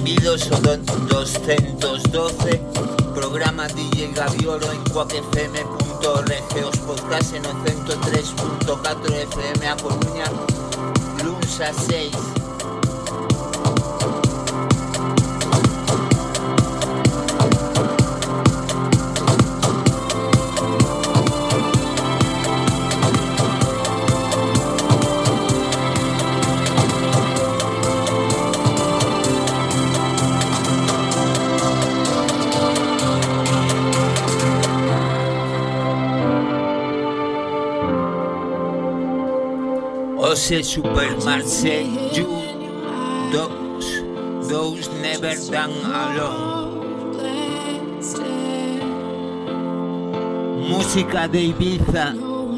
1212, programa DJ Gavioro en cuacfm.org, os podcast en 103.4 FM a Coruña, luns a 6. Ose Supermarché, you those never done alone. Música de Ibiza.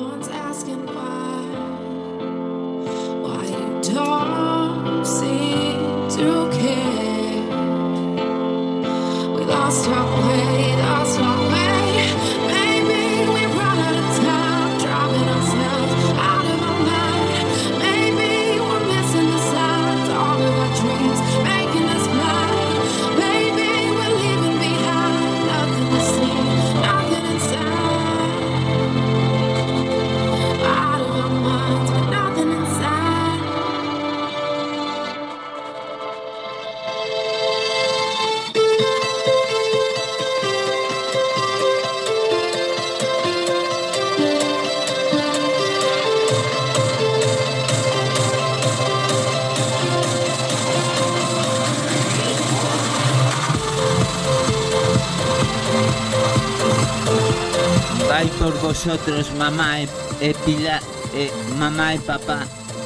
Vai por vosotros, mamá mamá e papá,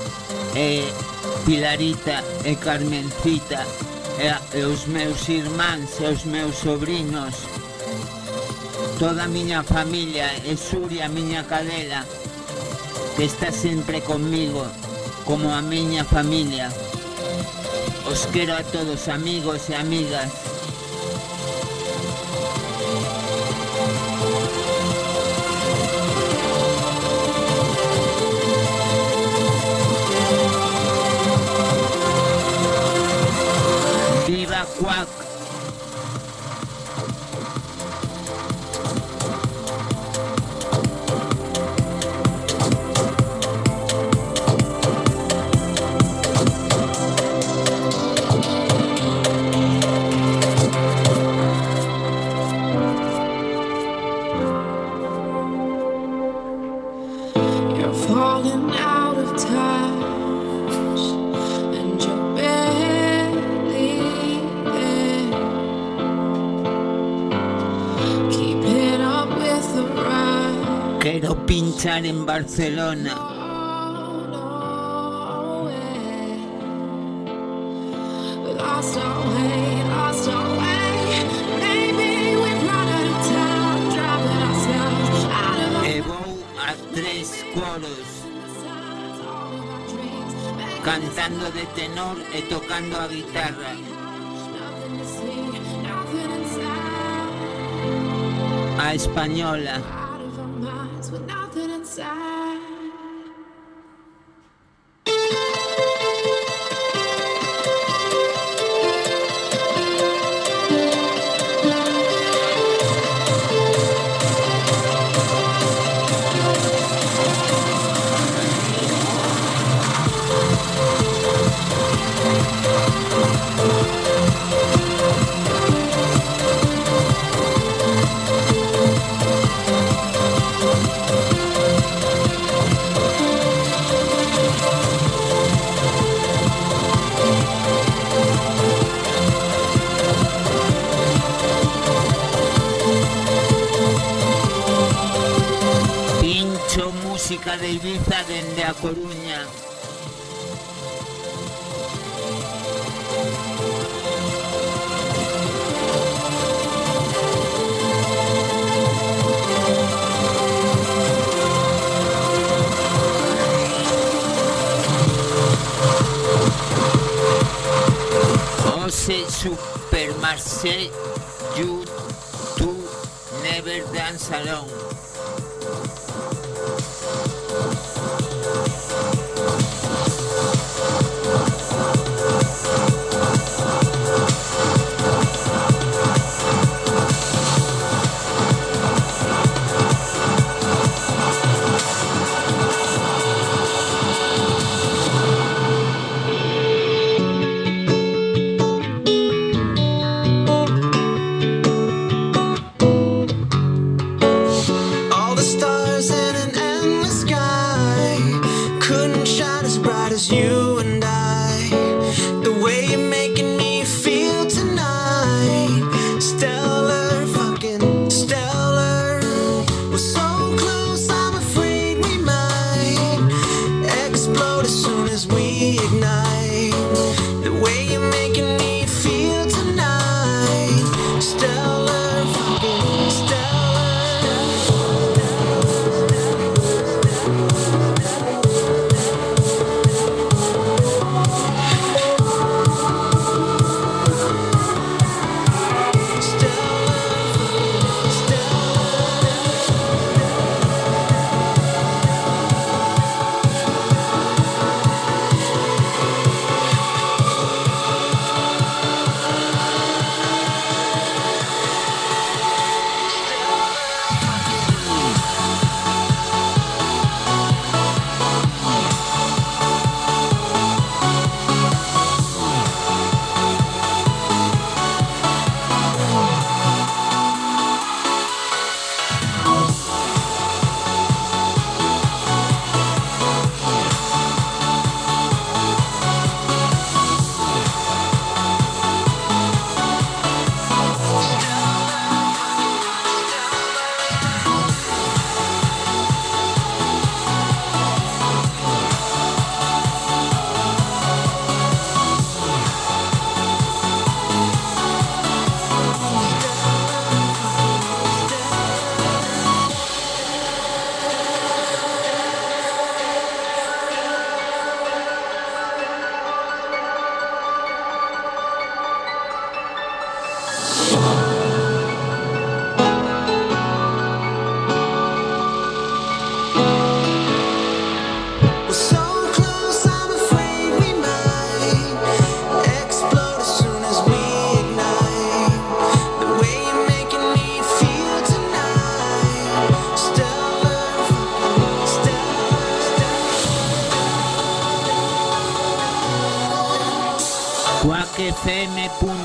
Pilarita e Carmencita, e os meus irmáns e os meus sobrinos, toda a miña familia, e Suria, miña cadela, que está sempre conmigo, como a miña familia. Os quero a todos, amigos e amigas. Viva Cuac. You're falling out of touch, and you're barely there. Keeping up with the rush. Quiero pinchar en Barcelona. We lost our way, lost our way. Maybe we've run out of time, driving ourselves out of our E vou a 3 coros, cantando de tenor e tocando a guitarra. nothing to see, nothing inside. A española. Out of our minds with nothing inside. Pincho música de Ibiza dende a Coruña. Ose Supermarché, you never dance alone.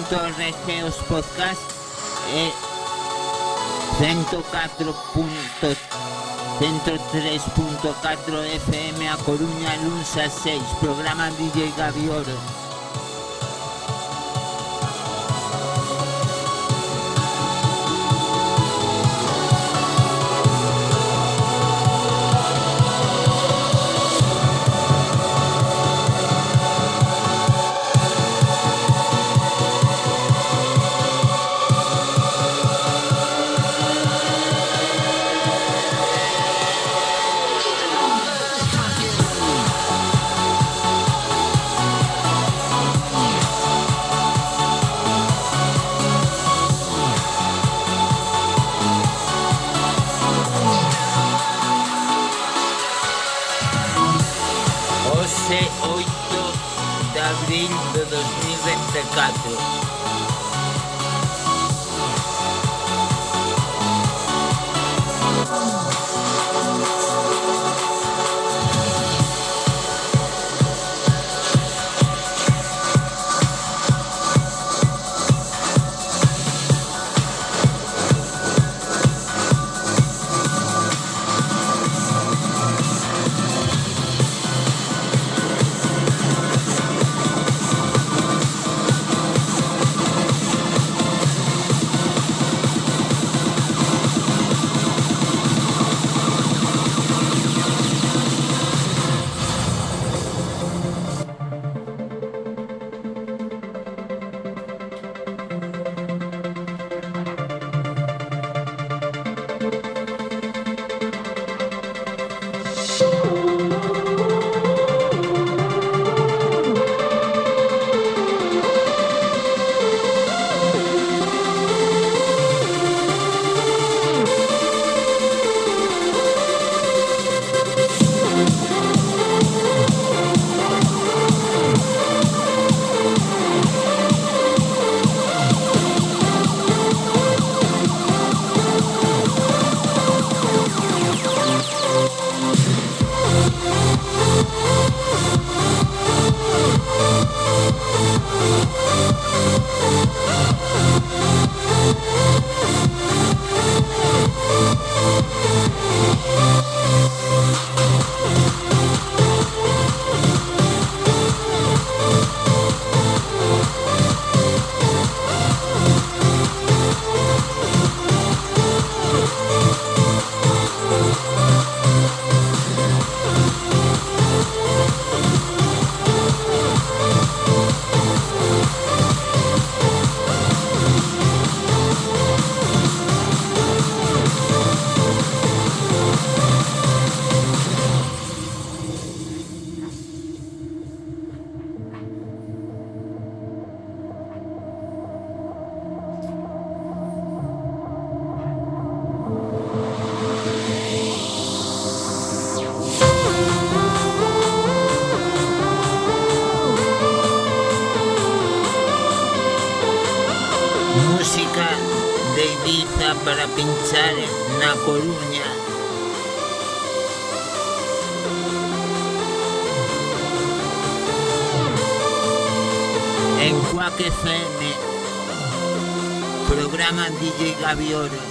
os podcast 103.4 FM a Coruña, luns a 6, programa DJ Gavioro. Hoxe 8 de abril de 2024. Música de Ibiza para pinchar na Coruña. En Quack FM, programa DJ Gavioro.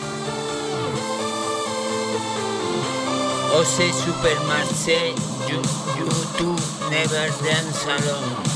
Ose Supermarché, YouTube Never Dance Alone.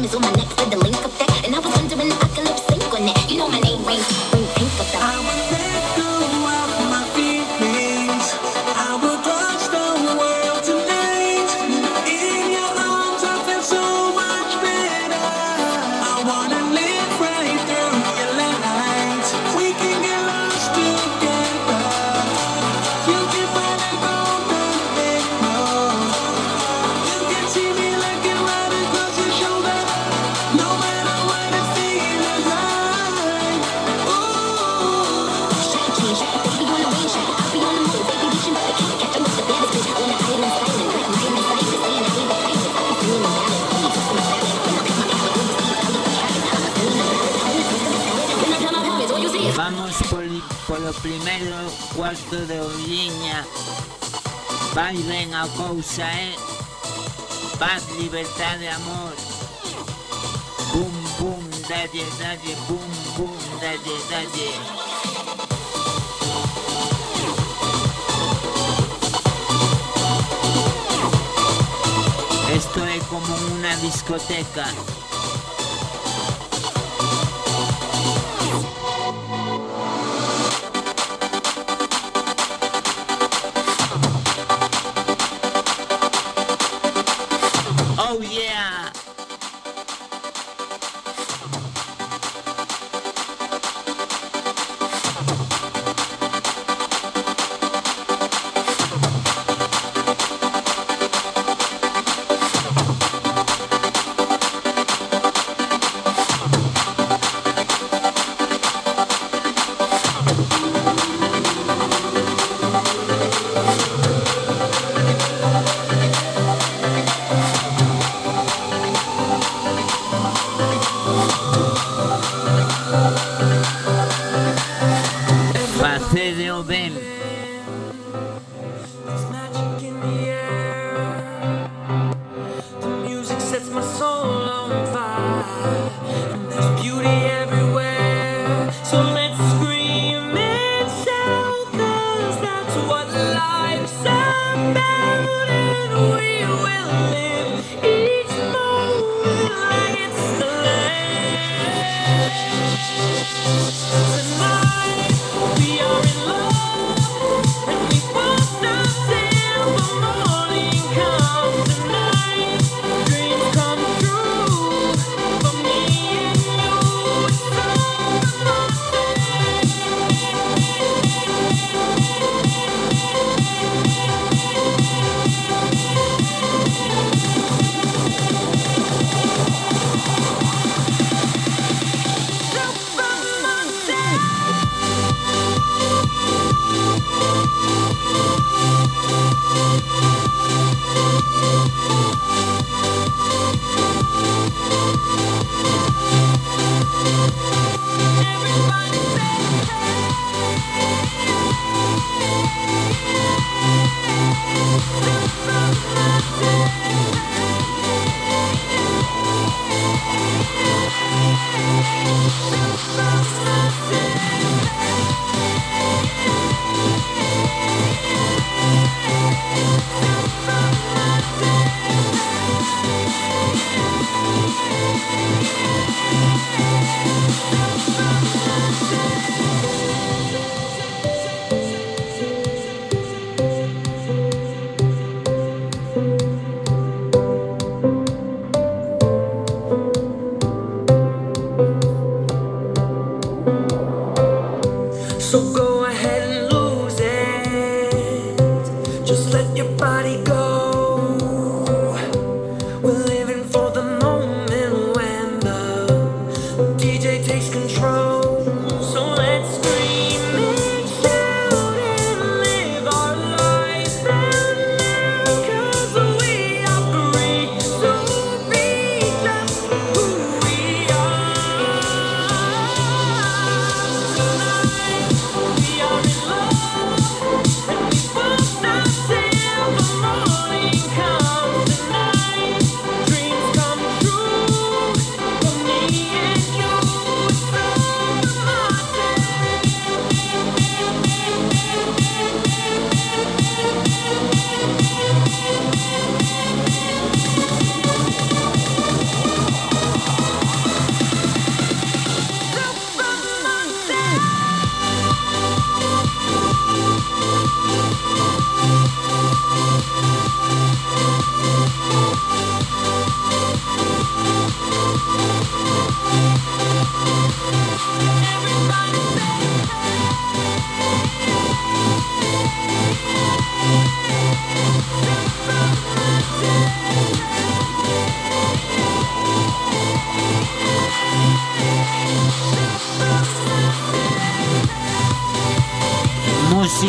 name is on my neck with the link up there. And I was wondering if I could lip sync on that. You know my name rings, ring pink up there. I will let go of my feelings. I will cross the world tonight. In your arms, I feel so much better. I wanna live right through your light. We can get lost together. You can find a golden emerald. You can see me looking right across your shoulder. No matter what it feels like. Ooh. Shake it, baby on the way, shake it. I'll be on the move, baby, reaching for the king. Catch up with the baddest bitch. I wanna hide in silence, like my name is silence. Saying I hate the kindness. I be feeling the balance. Only just in the balance. When I pick my mouth overseas, I look the cabin. I'm feeling the balance. I only taste the salad. When I tell my habits, all you see is Vamos por lo primeiro cuarto de horiña. Vai ben a cousa, paz, libertade, amor. Bum, bum, dalle, dalle, bum, bum, dalle, dalle. Esto es como una discoteca. Oh yeah! Facedeo ben. There's magic in the air. The music sets my soul on fire. And there's beauty everywhere. So let's scream and shout, 'cause that's what life's about. And we will live each moment like it's the last. Tonight we are in love, and we won't stop till the morning comes. Tonight, dreams come true for me and you. It's all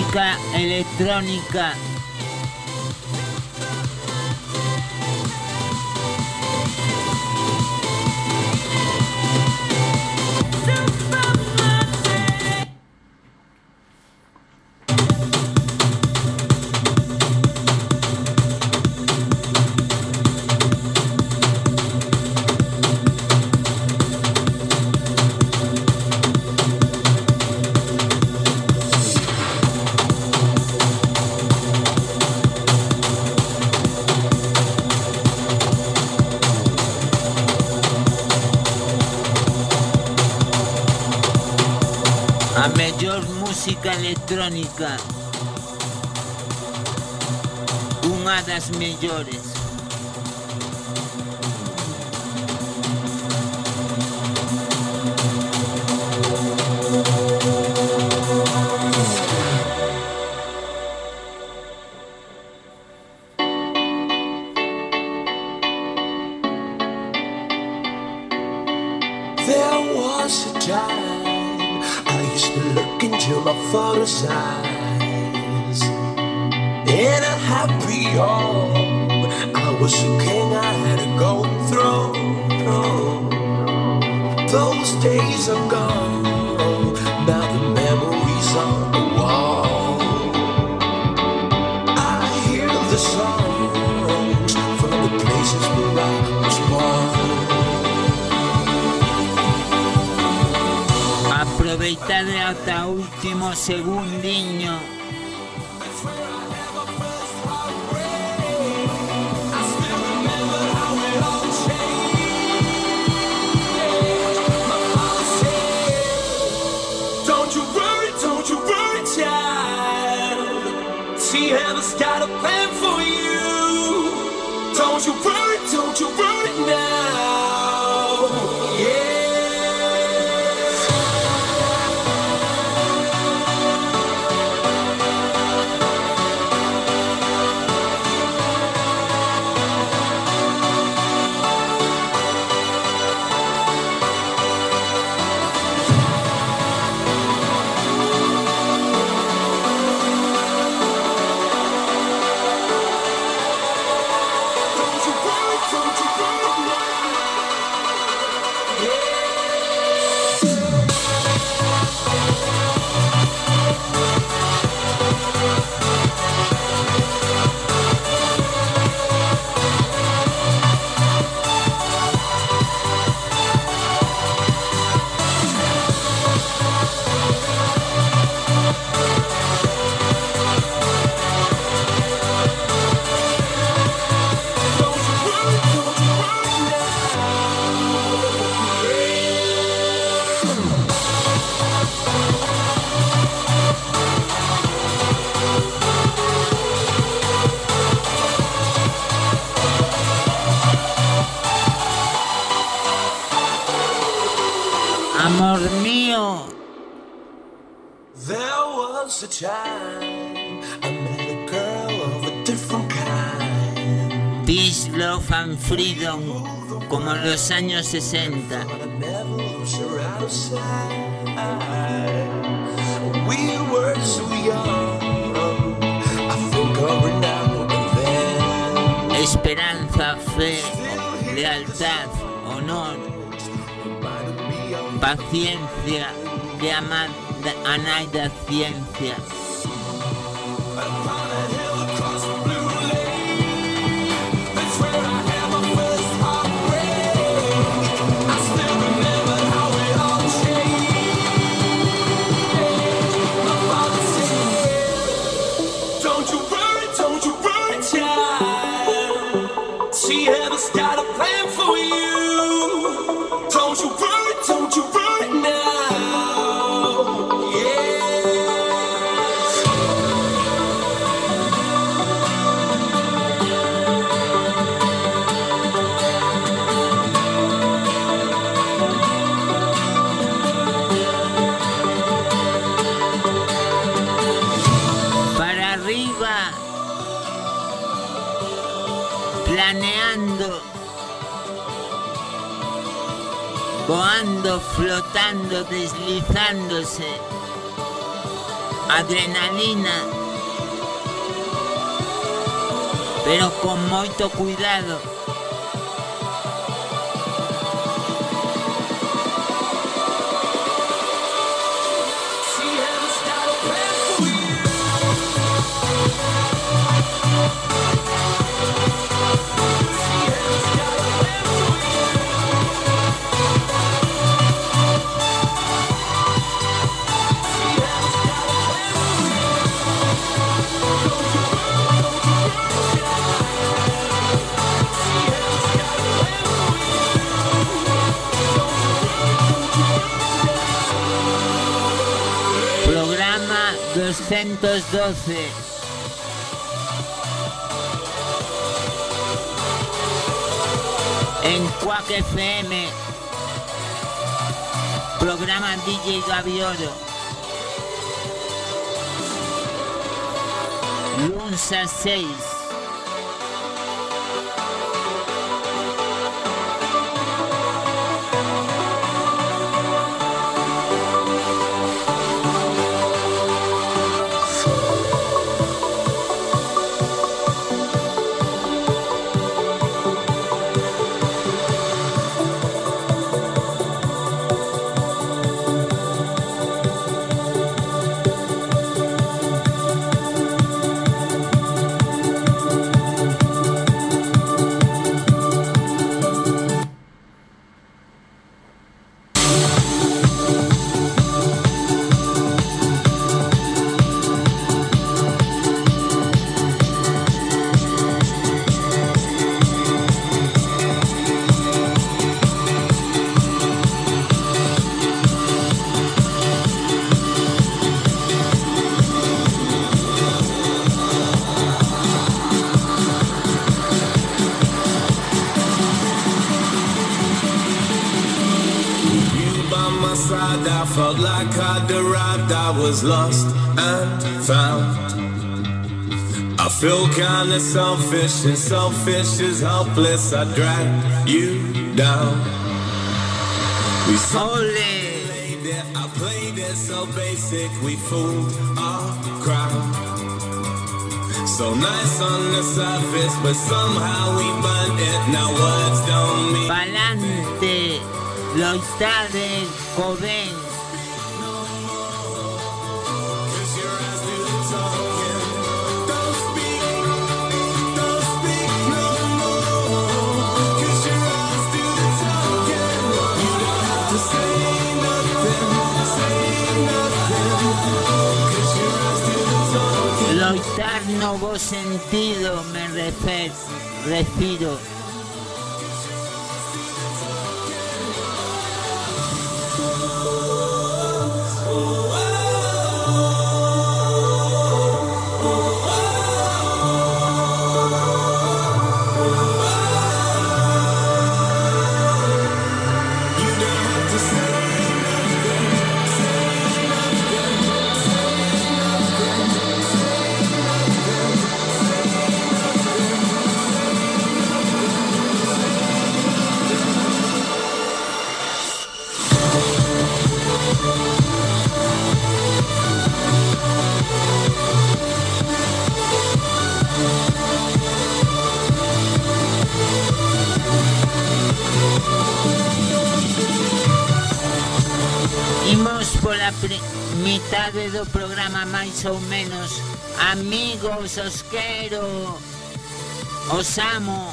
música electrónica. A mellor música electrónica, unha das mellores. There was a time I used to look into my father's eyes. In a happy home, I was a king, I had a golden throne. Those days are gone, now the memories on the wall. I hear the songs from the places where I was born. Aproveitade ata o último segundiño. Don't you worry, child. See, heaven's got a plan for you. Don't you worry now. Yeah. Amor mío, There was a time I met a girl of a different kind. peace, love and freedom, como en los años 60. But I never lose her out of sight. We were so young. I think of her now and then. Esperanza, fe, lealtad, honor, Reminded me of paciencia, de amar a nai da ciencia. upon a hill across the blue lake. That's where I had my first heartbreak. I still remember how it all changed. My father said, don't you worry, child. See, heaven's got a plan for you. Don't you worry now. Yeah. Para arriba, planeando, voando, flotando, deslizándose adrenalina, pero con moito cuidado. Programa 212. En Quack FM. Programa DJ Gavioro. Lunes a 6. I felt like I'd arrived, I was lost and found. I feel kinda selfish, and selfish is helpless. I dragged you down. We played it, I played it so basic. We fooled our crowd. So nice on the surface, but somehow we burnt it. Now words don't mean. Pa'lante, los tardes, joven. Loitar no vos sentido me refiro. Imos pola mitade do programa máis ou menos. Amigos, os quero, os amo.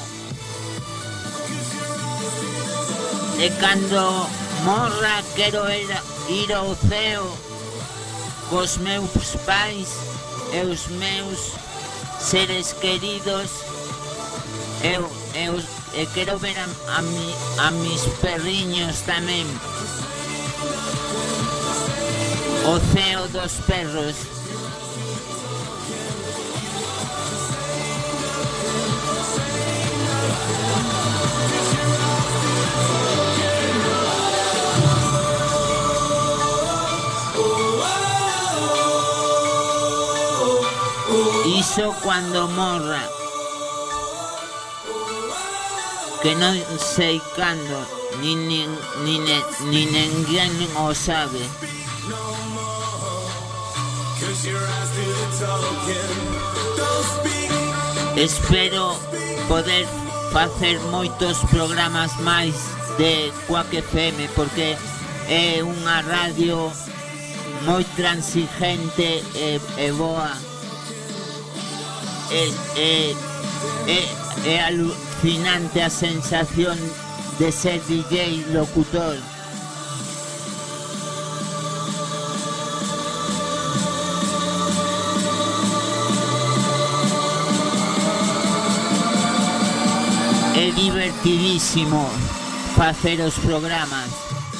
E cando morra quero ir ao ceo cos meus pais e os meus seres queridos. E quero ver a mis perriños tamén. O ceo dos perros. Iso cuando morra, que non sei cando, ni ninguén o sabe. Espero poder facer moitos programas máis de Quack FM, porque é unha radio moi transigente e boa. É alucinante a sensación de ser DJ locutor. É divertidísimo facer os programas.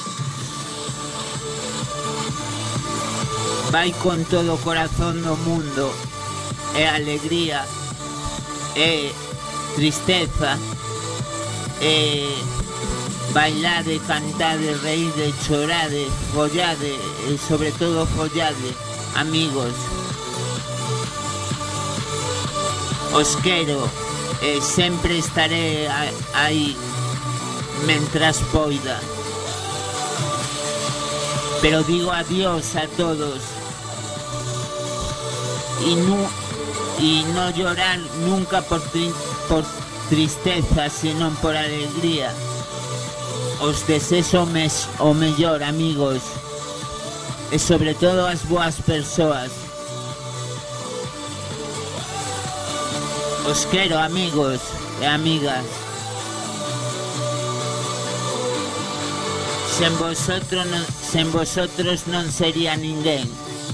Vai con todo o corazón do mundo. É alegría, é tristeza, é bailade, cantade, reíde, chorade, follade e sobre todo follade, amigos. Os quero e sempre estaré aí mentras poida. Pero digo adiós a todos y no llorar nunca por tristeza, sino por alegría. Os deseo o mellor, amigos, e sobre todo as boas persoas. Os quero, amigos e amigas. Sen vosotros non sería ninguén.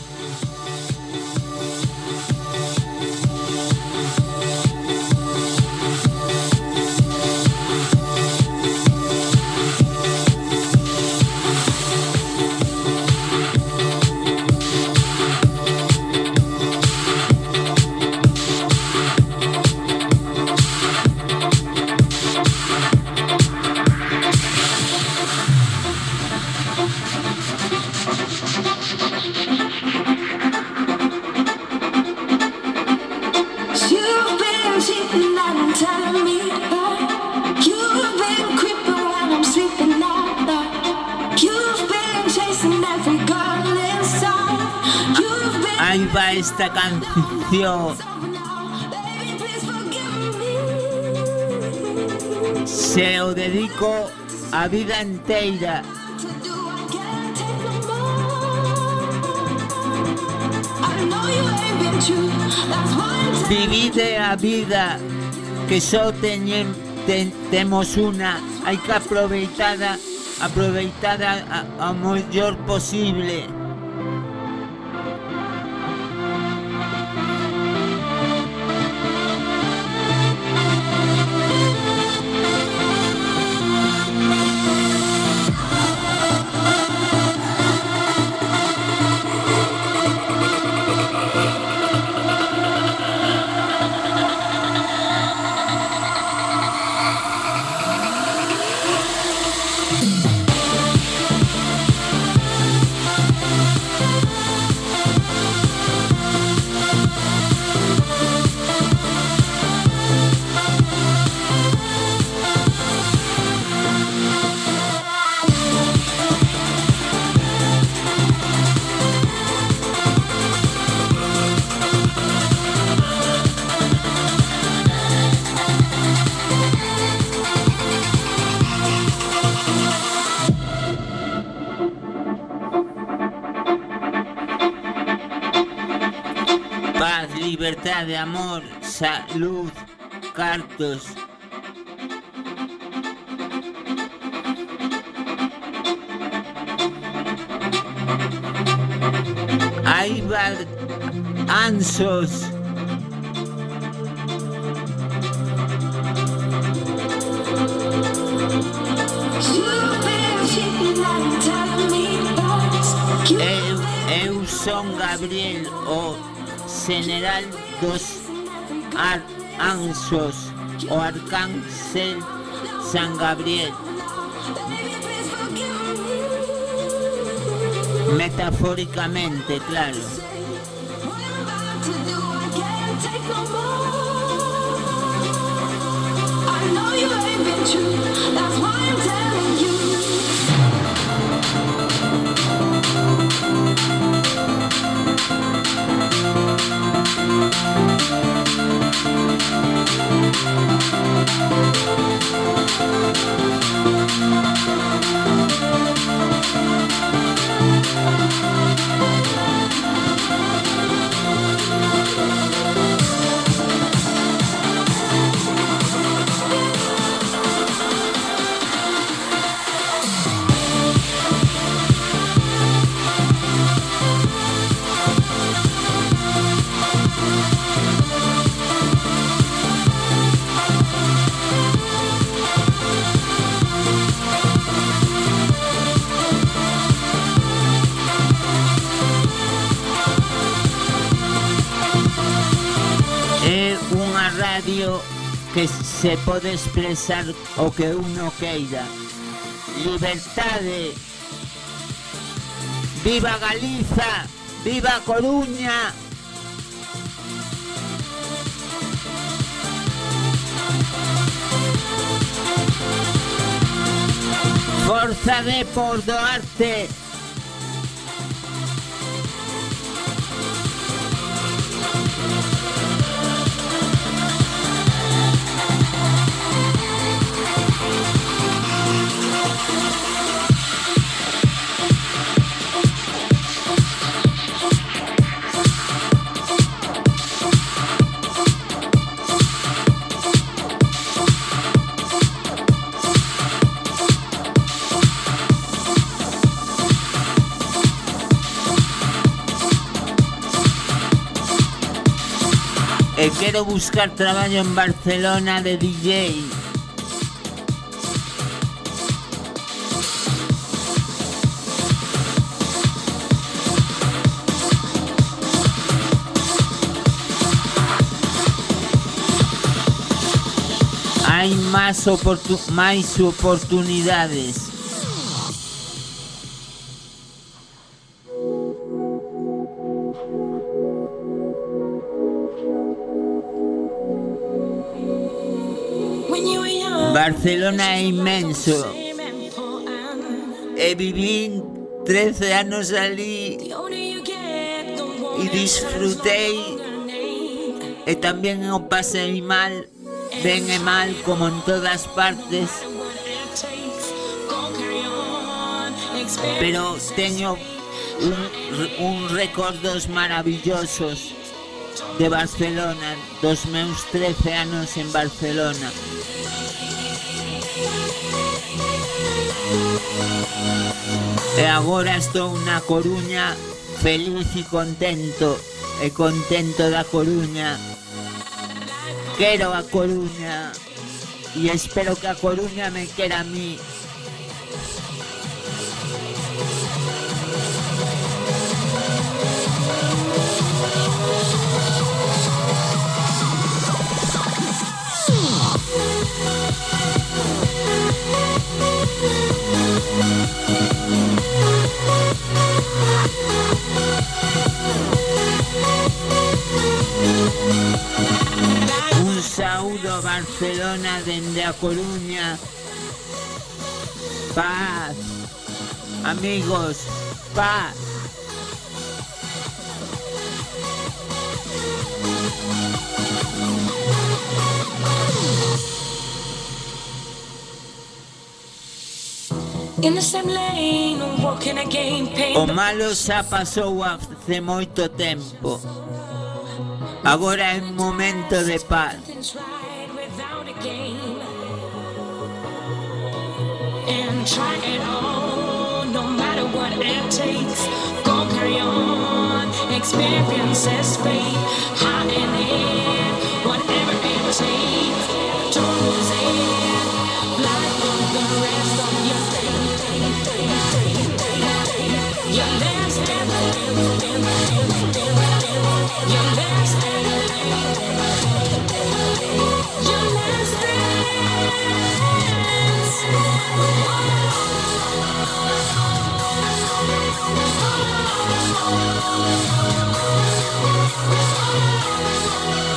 Ahí va esta canción. Se o dedico a vida inteira. Vivide a vida, que só temos unha. Hai que aproveitada ao mellor posible. Paz, libertade, amor, salud, cartos. Aí va ansos. Eu son Gabriel, o general dos ansos, o arcángel San Gabriel. Metafóricamente, claro. radio que se pode expresar o que uno queira. Liberdade. Viva Galiza, viva Coruña. Forza Depor do Arte. Quero buscar traballo en Barcelona de DJ. Hai máis oportunidades. Barcelona é inmenso e viví 13 anos ali e disfrutei e tamén o pasei mal, ben e mal como en todas partes, pero teño un recordos maravillosos de Barcelona, dos meus 13 anos en Barcelona. E agora estou na Coruña feliz e contento da Coruña. Quero a Coruña e espero que a Coruña me quera a mí. Un saúdo a Barcelona dende a Coruña. Paz, amigos, paz. O malo xa pasou hace moito tempo. Agora é un momento de paz. And try it all, no matter what it takes. Go carry on, experiences fade, high and in, whatever it takes. Don't lose it, fly for the rest of your day. Your last dance, your last dance, your last dance.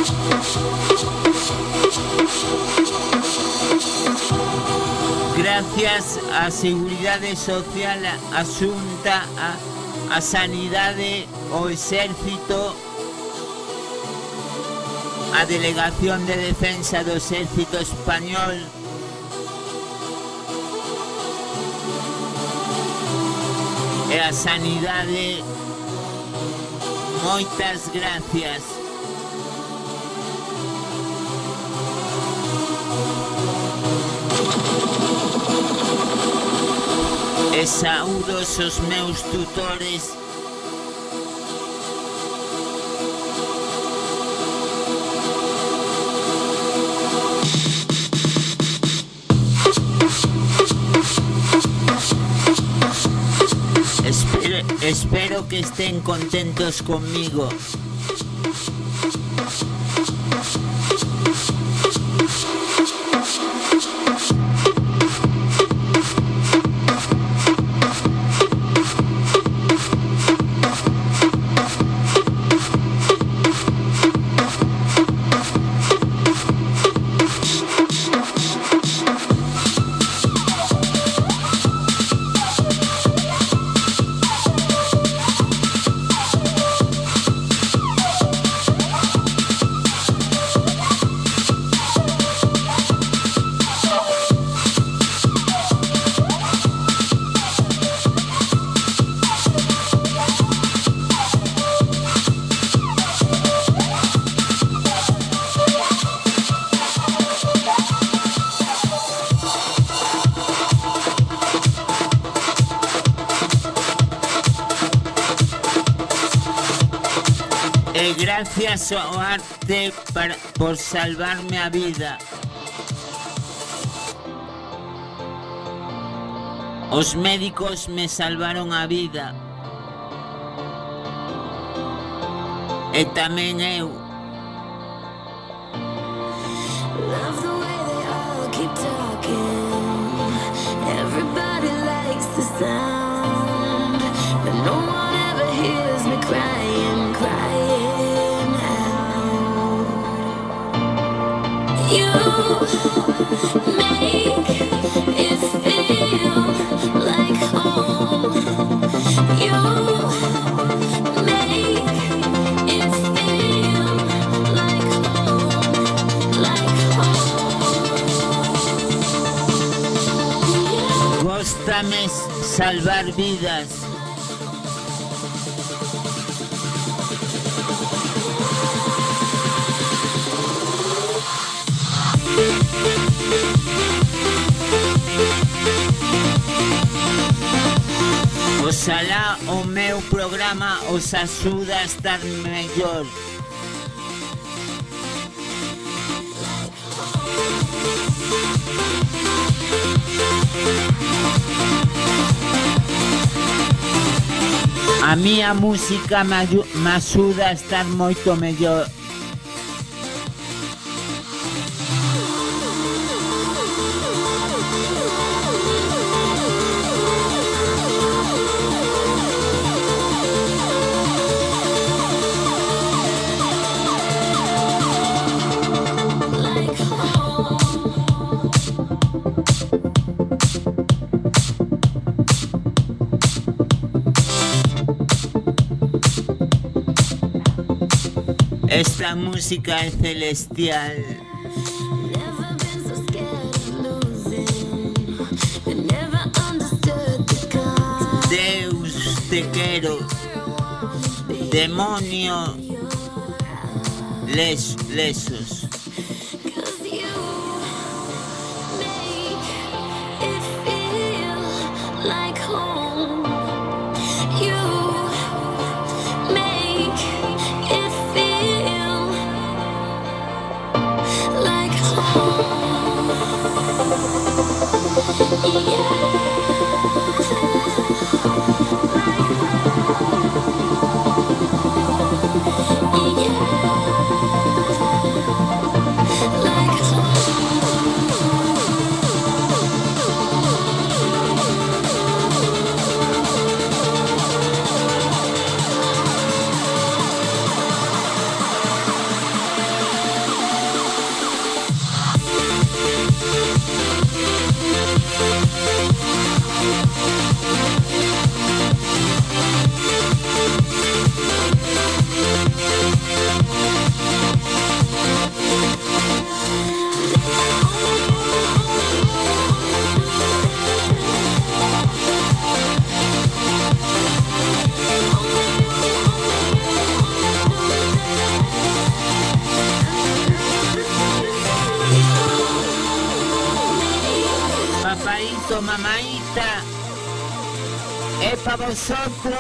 Gracias á Seguridade Social, a Xunta, a Sanidade, o Exército, a Delegación de Defensa do Exército Español, e a Sanidade, moitas gracias. E saúdos os meus tutores. Espero que estén contentos conmigo. Gracias ao arte por salvarme a vida. Os médicos me salvaron a vida. E tamén eu. Love the way they all keep talking. Everybody likes the sound, but no one ever hears me crying, crying out. You make it feel like home. You make it feel like home, like home. Góstame salvar vidas. Oxalá o meu programa os axuda a estar mellor. A miña música me axuda a estar moito mellor. Esta música é celestial. Never been so scared of losing, but never understood the cause. Deus te quero. Demonio. Lesos. Cause you make it feel like home. You make it feel like home. Yeah. esto, mamaita, es para vosotros.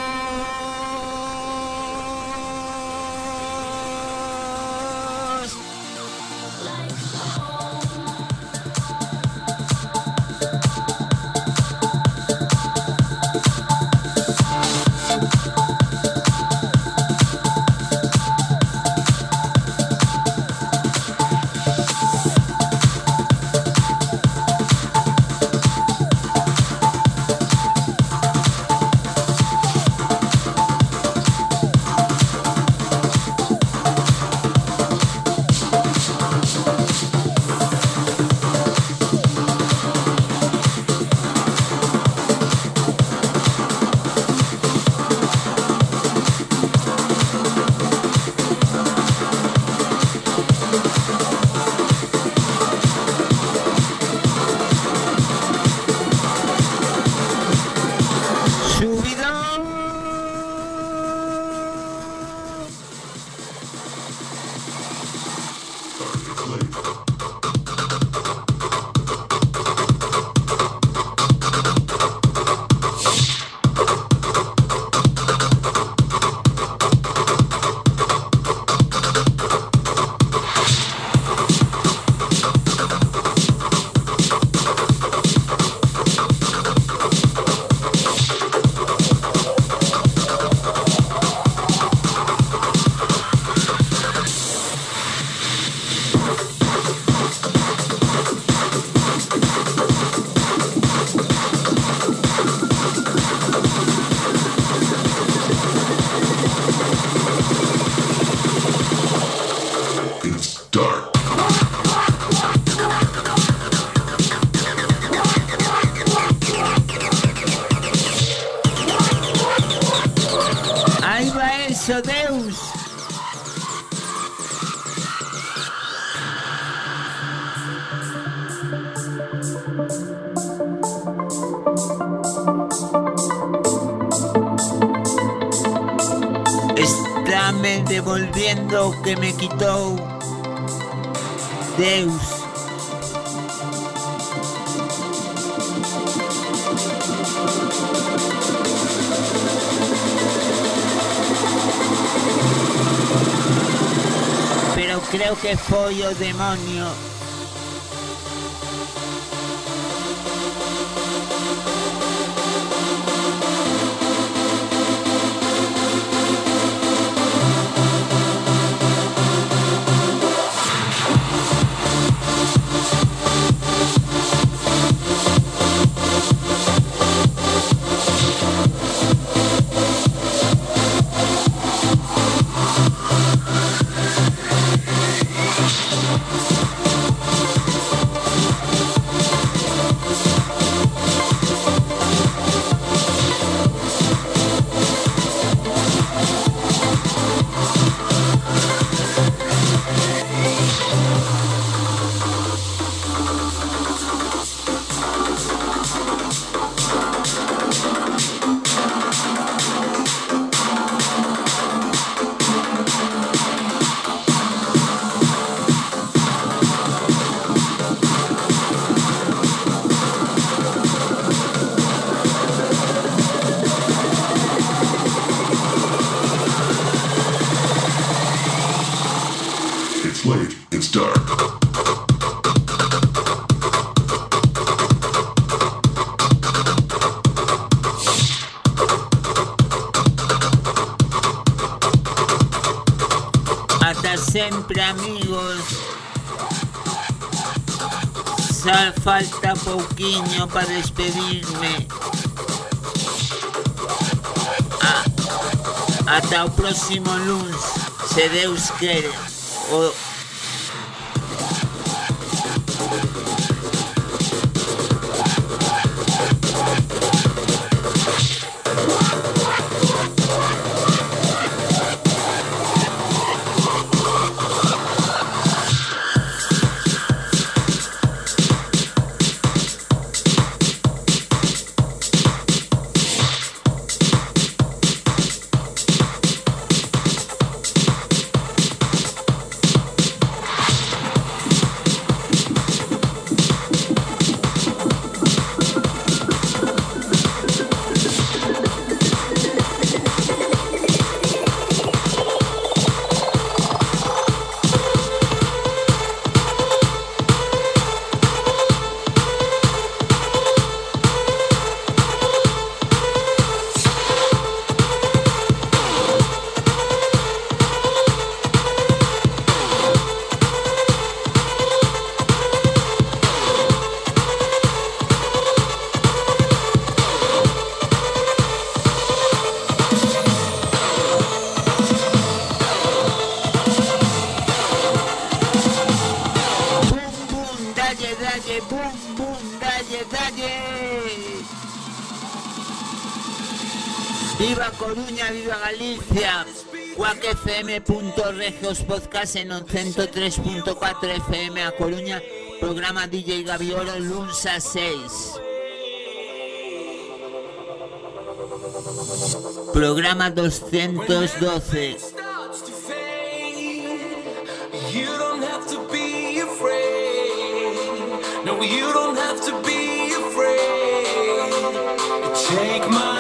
Deus. Estáme devolviendo o que me quitou Deus. Pero creo que foi o demonio. It's late. It's dark. Hasta sempre, amigos. Só falta pouquinho para despedirme. Ata o próximo lunes, se Deus quere. Viva Coruña, viva Galicia. Quackfm.regios podcast en 103.4 FM a Coruña. Programa DJ Gaviolo, lunes a 6. Programa 212. You don't have to be afraid. No, you don't have to be afraid. Take my